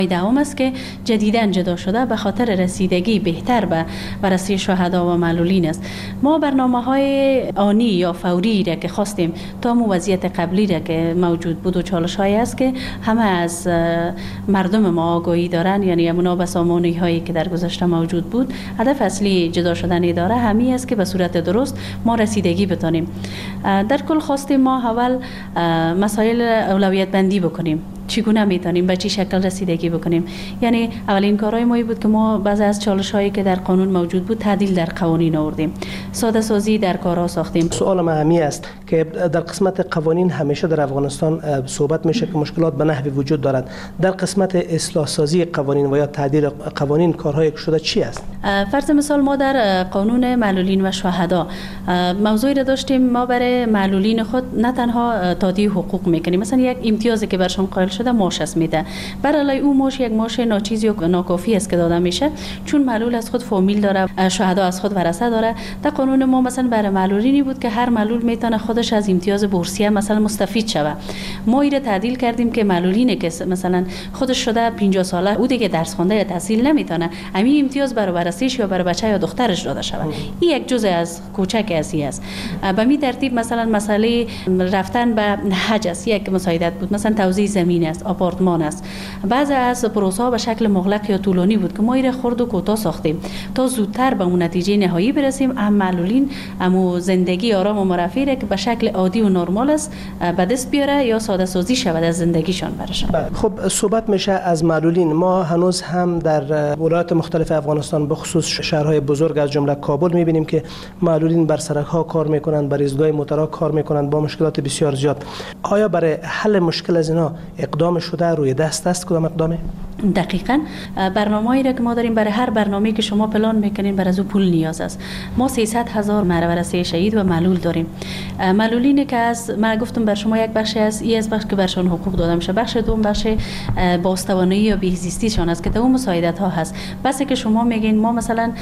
دوام است که جدیداً جدا شده به خاطر رسیدگی بهتر به بررسی شهدا و معلولین است. ما برنامه‌های آنی یا فوری را که خواستیم تا مو وضعیت قبلی را که موجود بود و چالش‌هایی است که همه از مردم ما آگاهی دارن، یعنی همونا بسامانی هایی که در گذشته موجود بود. هدف اصلی جدا شدن اداره همین است که به صورت درست ما رسیدگی بتانیم. در کل خواستیم ما اول مسائل اولویت بندی بکنیم، چگونه میتونیم به چه شکل رسیدگی بکنیم. یعنی اولین کارهای ما بود که ما بعضی از چالش‌هایی که در قانون موجود بود تعدیل در قوانین آوردیم، ساده سازی در کارها ساختیم. سوال مهمی است که در قسمت قوانین همیشه در افغانستان صحبت میشه که مشکلات به نحوی وجود دارد. در قسمت اصلاح سازی قوانین و یا تعدیل قوانین کارهایی که شده چی است؟ فرض مثال ما در قانون معلولین و شهدا موضوعی را داشتیم، ما برای معلولین خود نه تنها تادیه حقوق میکنیم، مثلا یک امتیازی که برشون قائل شده ماش است میده، برای او ماش یک ماش ناچیز یا ناکافی است که داده میشه، چون معلول از خود فامیل داره، شهدا از خود ورثه داره. در قانون ما مثلا برای معلولینی بود که هر معلول میتونه خودش از امتیاز بورسیه مثلا مستفید شوه. ما این تعدیل کردیم که معلولینی که مثلا خودش شده 50 ساله او دیگه درس خوانده یا تحصیل نمیتونه، همین امتیاز برای ورثه‌اش یا برای بچه یا دخترش داده شود. این یک جزء از کوچک ازی است. به می ترتیب مثلا مسئله رفتن به حج است، یک مساعدت بود، مثلا توزیع زمین است، آپارتمان است. بعضی از پروسه ها به شکل مغلق یا طولانی بود که ما این خرد و کوتاه ساختیم تا زودتر به اون نتیجه نهایی برسیم. معلولین امو زندگی آرام و مرفه که به شکل عادی و نرمال است به دست بیاره یا ساده سازی شود از زندگیشان برشان. خب صحبت میشه از معلولین. ما هنوز هم در ولایات مختلف افغانستان به خصوص شهرهای بزرگ از جمله کابل میبینیم که معلولین بر سرک ها کار میکنند، بر ایستگاه موتورها کار میکنند با مشکلات بسیار زیاد. آیا برای حل مشکل از اینا اقدام شده، روی دست است؟ کدام اقدامه؟ دقیقاً برنامه‌ای را که ما داریم، برای هر برنامه‌ای که شما پلان میکنین برای از او پول نیاز است. ما 300,000 مرورسی شهید و معلول داریم. معلولینی که از ما گفتم بر شما یک بخش از این از بخش که برشون حقوق داده میشه، بخش دوم بخش بازتوانایی یا بهزیستیشان است که تو مساعدت ها هست. بس که شما میگین ما مثلا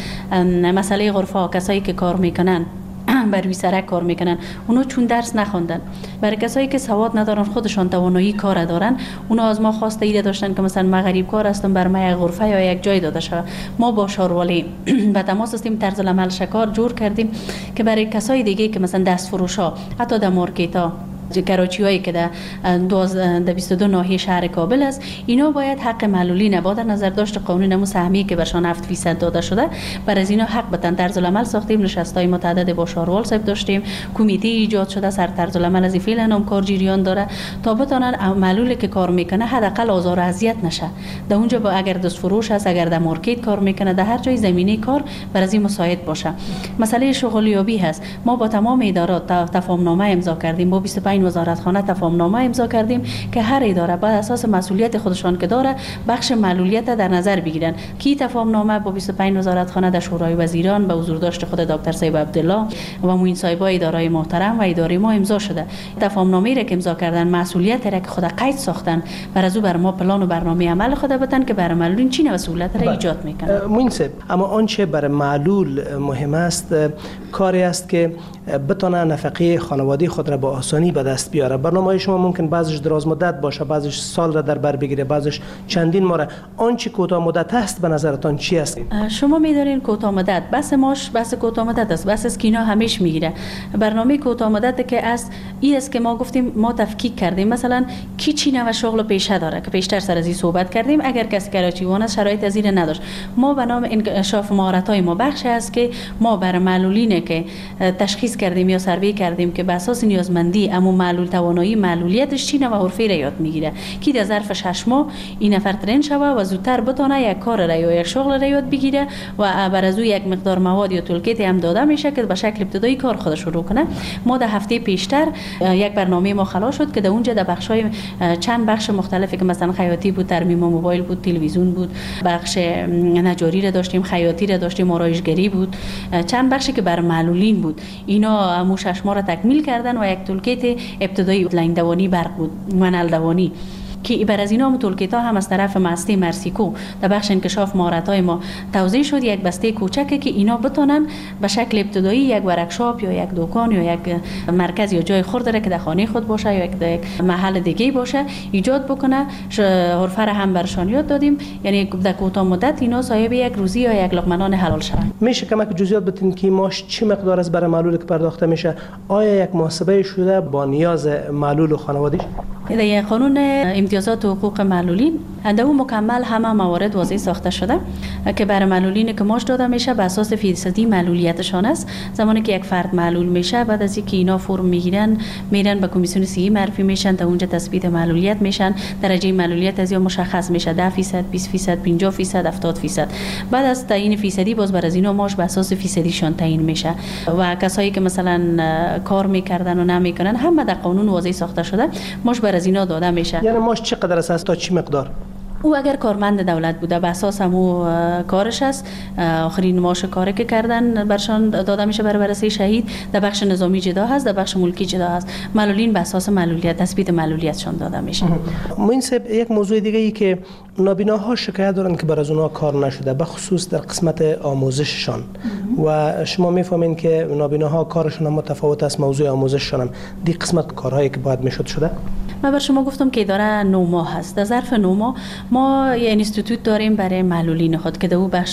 مسئله غرفه ها، کسایی که کار میکنن بر روی سرک کار میکنن، اونا چون درس نخوندن، برای کسایی که سواد ندارن خودشان توانایی کار دارن، اونا از ما خواسته ایده داشتن که مثلا ما غریب کار هستم بر ما یک غرفه یا یک جای داده شود. ما با شاروالی به تماس هستیم، طرز العمل شکار جور کردیم که برای کسای دیگه که مثلا دست فروش ها، حتی در مارکت ها، کراچی هایی که در 22 ناحیه شهر کابل است، اینا باید حق معلولین با در نظر داشت قانون نمو سهمی که برشان 7% داده شده، بر از اینا حق بتن. طرز العمل ساختیم، نشستای متعدد با شاروال صاحب داشتیم، کمیته ایجاد شده سر طرز العمل از فعلا هم کار جریان داره تا بتونن معلولی که کار میکنه حداقل آزار و اذیت نشه. در اونجا با اگر دست فروش است، اگر در مارکت کار میکنه، در هر جای زمینه کار بر از این مساعد باشه. مسئله شغلیابی هست، ما با تمام ادارات تفاهم نامه امضا کردیم، با 25 وزارتخانه تفاهم نامه امضا کردیم که هر اداره بر اساس مسئولیت خودشان که داره بخش معلولیت در نظر بگیرن. کی تفاهم نامه با 25 وزارتخانه در شورای وزیران به حضور داشت خود دکتر صاحب عبدالله و معین صاحبای اداره محترم و اداره ما امضا شده. تفاهم نامه را که امضا کردن، مسئولیت را که خود قید ساختن، بر از او بر ما پلان و برنامه عمل خود بتن که برای معلولین چی مسئولیت را ایجاد میکنه. معین صاحب، اما آنچه برای معلول مهم است کاری است که بتونه نفقه خانوادگی خود را با آسانی به دست بیاره. برنامه شما ممکن بعضیش دراز مدت باشه، بعضیش سال را در بر بگیره، بعضیش چندین ماه. آنچه کوتاه مدت است به نظرتان چی است؟ شما می‌دارین کوتاه مدت بس ماش بس کوتاه مدت است، بس اسکینا همیش میگیره. برنامه کوتاه مدت که است این است که ما گفتیم ما تفکیک کردیم، مثلا کی چی نوع شغل پیشه داره که پیشتر سر از این صحبت کردیم. اگر کسی کراچیوان است شرایط از این نداشت، ما به نام انکشاف مهارت‌های ما بخش است که ما برای معلولینه که تشخیص کردیم یا سروی کردیم که به اساس نیازمندی اما معلول توانایی معلولیتش چی نوع حرفه را یاد میگیره که در ظرف 6 ماه این نفر ترین شوه و زودتر بتونه یک کار را یا یک شغل را یاد بگیره و بر از او یک مقدار مواد یا تولکیت هم داده میشه که به شکل ابتدایی کار خودش شروع کنه. ما در هفته پیشتر یک برنامه ما خلاص شد که در اونجا در بخش‌های چند بخش مختلفی که مثلا خیاطی بود، ترمیم موبایل بود، تلویزیون بود، بخش نجاری را داشتیم، خیاطی را داشتیم، آرایشگری بود، چند بخشی که بر معلولین بود. اینا مو 6 ماه را تکمیل کردن و یک تولکیت ابتدایی لاین دوانی برق بود، منل دوانی که بر از اینا تولکیت ها هم از طرف مؤسسه مرسیکو در بخش انکشاف مهارت‌های ما توزیع شد. یک بسته کوچکی که اینا بتونن به شکل ابتدایی یک ورکشاپ یا یک دکان یا یک مرکز یا جای خرد که در خانه خود باشه یا یک محل دیگه باشه ایجاد بکنه. حرفه را هم برشان یاد دادیم، یعنی در کوتاه مدت اینا صاحب یک روزی یا یک لقمه نان حلال شوند. میشه کمک جزئیات بدین که ماش چه مقدار از برای معلول که پرداخته میشه؟ آیا یک محاسبه شده با نیاز معلول و خانواده‌اش؟ در قانون امتیازات و حقوق معلولین در اون مکمل همه موارد واضح ساخته شده که برای معلولین که ماش داده میشه به اساس فیصدی معلولیتشان است. زمانی که یک فرد معلول میشه، بعد از اینکه اینا فرم میگیرن میرن به کمیسیون صحی معرفی میشن، تا اونجا تثبیت معلولیت میشن. درجه معلولیت از یا مشخص میشه 10%، 20%، 50%، 70%. بعد از تعیین فیصدی باز بر از اینا ماش به اساس فیصدیشان تعیین میشه و کسایی که مثلا کار میکردن و نمیکنن همه در قانون واضح ساخته شده ماش بر از اینا داده میشه. یعنی ماش چقدر است تا چه مقدار؟ او اگر کارمند دولت بوده به اساس همو کارش است، آخرین معاش کاری که کردن برشان داده میشه برای بررسی شهید. در بخش نظامی جدا هست، در بخش ملکی جدا هست. معلولین به اساس معلولیت تثبیت معلولیتشان داده میشه. این یک موضوع دیگه ای که نابیناها شکایت دارن که بر از اونها کار نشده، به خصوص در قسمت آموزششان و شما میفهمین که نابیناها کارشون متفاوت است، موضوع آموزششان دی قسمت کارهایی که باید میشد شده. من بر شما گفتم که اداره 9 ماه هست. در ظرف 9 ماه ما یه اینستیتوت داریم برای معلولین خود که در او بخش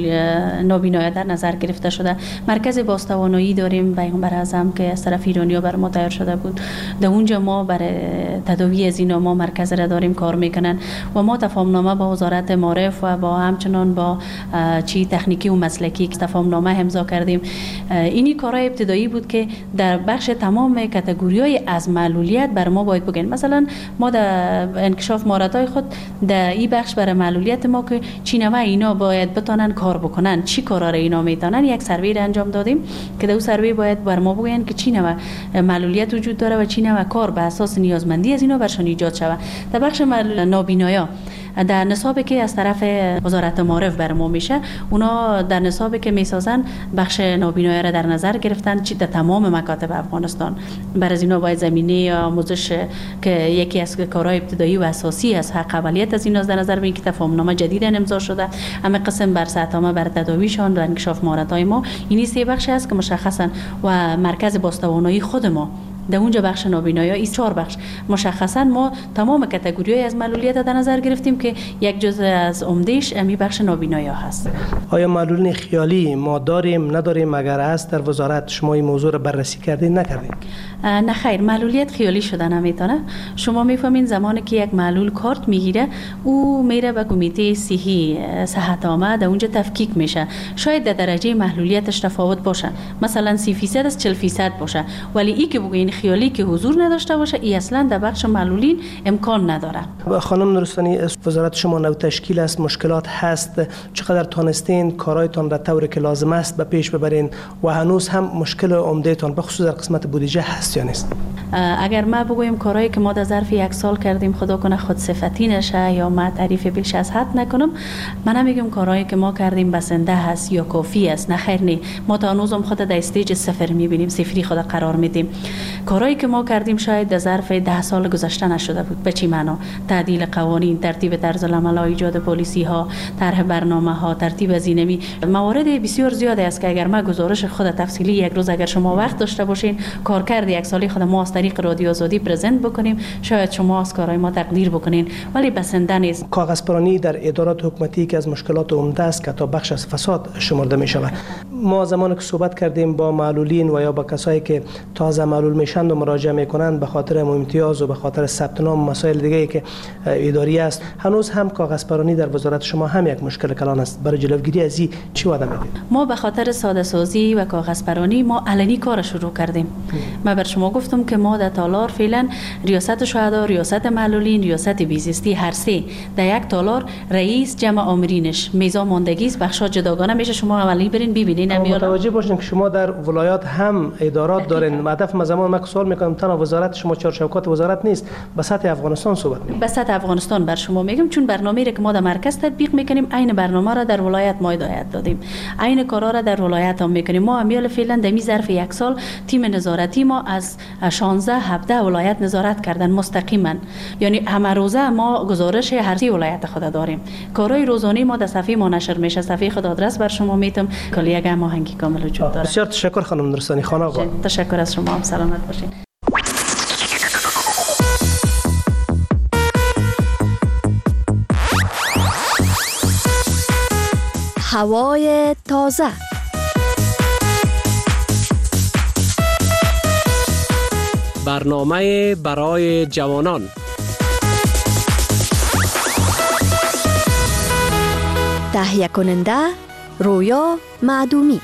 نابینایی در نظر گرفته شده. مرکز بازتوانایی داریم پیغمبر اعظم که از طرف ایرانی‌ها بر ما تیار شده بود. در اونجا ما برای تداوی از اینا ما مرکز را داریم کار میکنن و ما تفاهمنامه با وزارت معارف و با همچنان با چی تکنیکی و مسلکی تفاهمنامه امضا کردیم. اینی کارهای ابتدایی بود که در بخش تمام کاتگوری‌های از معلولیت بر ما باید بگن. مثلا ما در انکشاف مهارت‌های خود در این بخش برای معلولیت ما که چی نوع اینا باید بتونن کار بکنن، چی کارا را اینا میتونن، یک سروی را انجام دادیم که در اون سروی باید بر ما بگن که چی نوع معلولیت وجود داره و چی نوع کار به اساس نیازمندی از اینا برشان ایجاد شود. در بخش نابینایا در نصابی که از طرف وزارت معارف بر ما میشه، اونا در نصابی که میسازن بخش نابینایی را در نظر گرفتن چی در تمام مکاتب افغانستان. بر از اینا باید زمینه آموزش که یکی از کارهای ابتدایی و اساسی از حق اولیت از اینا در نظر بگیریم که تفاهمنامه جدید امضا شده. همه قسم بر سطح بر تداویشان و انکشاف مهارت‌های ما اینی 3 بخش است که مشخصا و مرکز بازتوانایی خود ما در اونجا بخش نابینایی این 4 بخش مشخصا ما تمام کاتگوری‌های از معلولیت در نظر گرفتیم که یک جزء از عمدهش امی بخش نابینایی هست. آیا معلولین خیالی ما داریم نداریم؟ اگر هست در وزارت شما این موضوع رو بررسی کردین نکردین؟ نه خیر، معلولیت خیالی شده نمیتونه. شما میفهمین زمانی که یک معلول کارت میگیره او میره به کمیته صحی صحت عامه، در اونجا تفکیک میشه. شاید در درجه معلولیتش تفاوت باشه، مثلا 30% از 40% باشه، ولی ای که بگین خیالی که حضور نداشته باشه ای اصلا در بخش معلولین امکان نداره. خانم نورستانی، وزارت شما نو تشکیل است، مشکلات هست، چقدر تانستین کارایتان را طوری که لازم است به پیش ببرین و هنوز هم مشکل عمده تان به خصوص در قسمت بودجه هست یا نیست؟ اگر ما بگویم کارهایی که ما در ظرف 1 سال کردیم خدا کنه خود صفتی نشه یا ما تعریف بیش از حد نکنم، من نمیگم کارهایی که ما کردیم بسنده هست یا کافی است. نه خیر، نه، ما تا هنوزم خود در استیج 0 میبینیم، صفری خود قرار میدیم. کارهایی که ما کردیم شاید در ظرف 10 سال گذشته نشده بود. به چی معنا؟ تعدیل قوانین، ترتیب طرز العمل، ایجاد پالیسی ها، طرح برنامه ها، ترتیب هزینه‌ای، موارد بسیار زیاد است که اگر ما گزارش خود تفصیلی یک روز اگر شما وقت داشته باشین کارکرد 1 سالی خود ما از طریق رادیو آزادی پرزنت بکنیم، شاید شما از کارهای ما تقدیر بکنین، ولی بسنده نیست. کاغذپرانی در ادارات حکومتی که از مشکلات عمده است که تا بخش از فساد شمرده می شود. ما زمانی که صحبت کردیم با معلولین و یا با کسایی که تازه معلول میشن و مراجعه میکنن به خاطر امتیاز و به خاطر ثبت نام مسائل دیگه که اداری است، هنوز هم کاغذپرانی در وزارت شما هم یک مشکل کلان است. برای جلوگیری از این چی وعده میدید؟ ما به خاطر ساده سازی و کاغذپرانی ما علنی کار شروع کردیم. من بر شما گفتم که ما در تالار فعلا ریاست شهدا، ریاست معلولین، ریاست بیزیستی هر سه در یک تالار رئیس جمع آمرینش میزان ماندگی است، بخشا جداگانه میشه. شما اولی برین ببینین متوجه باشین که شما در ولایات هم ادارات دارین. هدف من زمان من سوال میکنم تنها وزارت شما چارچوکات وزارت نیست، به سطح افغانستان صحبت میکنم. به سطح افغانستان بر شما میگم، چون برنامه‌ای که ما در مرکز تطبیق میکنیم عین برنامه را در ولایت ما هدایت دادیم، عین کارا را در ولایت هم میکنیم. ما امیال فعلا در ظرف یک سال تیم نظارتی ما از 16 17 ولایت نظارت کردن مستقیما، یعنی همه روزه ما گزارش هر سی ولایت خود داریم. کارهای روزانه ما در صفحه ما نشر میشه، صفحه خود آدرس بر شما میتم کلی یک هماهنگی کامل وجود داره. بسیار تشکر خانم نورستانی خان آقا. تشکر از شما، هم سلامت باشین. هوای تازه. برنامه برای جوانان. تهیه کننده رویا معدومی.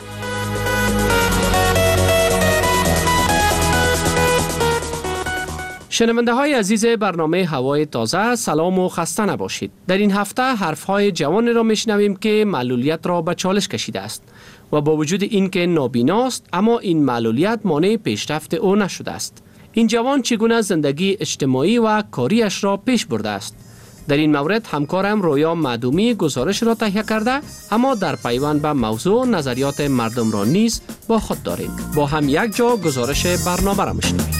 شنونده های عزیز برنامه هوای تازه، سلام و خسته نباشید. در این هفته حرف های جوانی را میشنویم که معلولیت را به چالش کشیده است و با وجود اینکه نابیناست اما این معلولیت مانع پیشرفت او نشده است. این جوان چگونه زندگی اجتماعی و کاریش را پیش برده است؟ در این مورد همکارم رویا معدومی گزارش را تهیه کرده، اما در پیوند به موضوع نظریات مردم را نیز با خود داریم. با هم یک جا گزارش برنامه را میشنویم.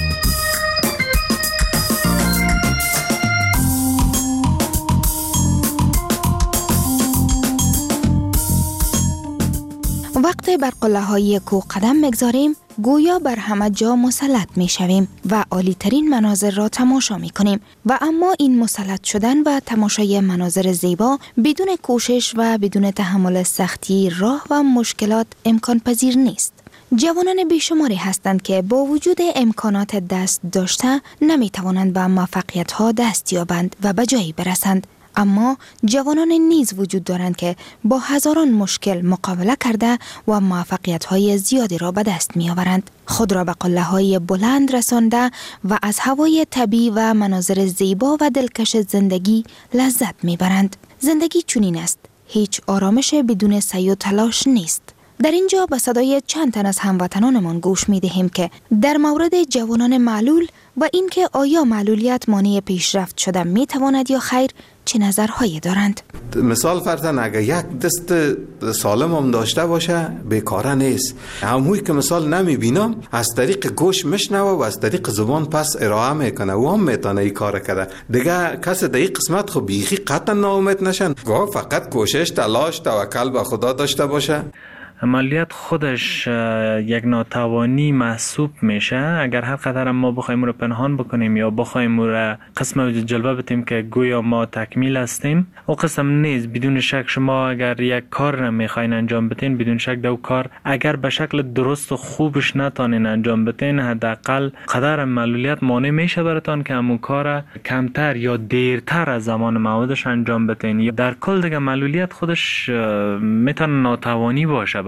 وقتی بر قله‌های کوه قدم میگذاریم گویا بر همه جا مسلط می شویم و عالی ترین مناظر را تماشا می کنیم و اما این مسلط شدن و تماشای مناظر زیبا بدون کوشش و بدون تحمل سختی راه و مشکلات امکان پذیر نیست. جوانان بیشماری هستند که با وجود امکانات دست داشته نمی توانند به موفقیت ها دست یابند و به جایی برسند. اما جوانان نیز وجود دارند که با هزاران مشکل مقابله کرده و موفقیت‌های زیادی را به دست می‌آورند. خود را به قله‌های بلند رسانده و از هوای طبیعی و مناظر زیبا و دلکش زندگی لذت می‌برند. زندگی چنین است. هیچ آرامش بدون سعی و تلاش نیست. در اینجا به صدای چند تن از هموطنانمان گوش می‌دهیم که در مورد جوانان معلول و اینکه آیا معلولیت مانع پیشرفت شدن می‌تواند یا خیر چه نظرهایی دارند. مثال فرضاً اگر یک دست سالم هم داشته باشه بیکاره نیست. هموی که مثال نمیبینم از طریق گوش میشنوه و از طریق زبان پس ارائه میکنه و هم میتونه این کار کنه. دیگه کسی در این قسمت خب بیخی قطعا ناامید نشن. فقط کوشش، تلاش، توکل به خدا داشته باشه. عملیات خودش یک ناتوانی محسوب میشه اگر هر قدر ما بخوایم رو پنهان بکنیم یا بخوایم رو قسم جلوه بتیم که گویا ما تکمیل هستیم. او قسم نیست. بدون شک شما اگر یک کار را میخواین انجام بدین، بدون شک دو کار اگر به شکل درست و خوبش نتونین انجام بدین، حداقل قدر معلولیت مانع میشه براتون که همون کار کمتر یا دیرتر از زمان موعودش انجام بدین. در کل دیگه معلولیت خودش میتونه ناتوانی باشه.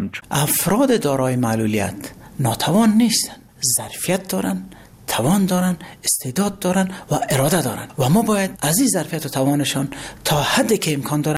افراد دارای معلولیت ناتوان نیستن، ظرفیت دارن، توان دارن، استعداد دارن و اراده دارن و ما باید از این ظرفیت و توانشان تا حدی که امکان داره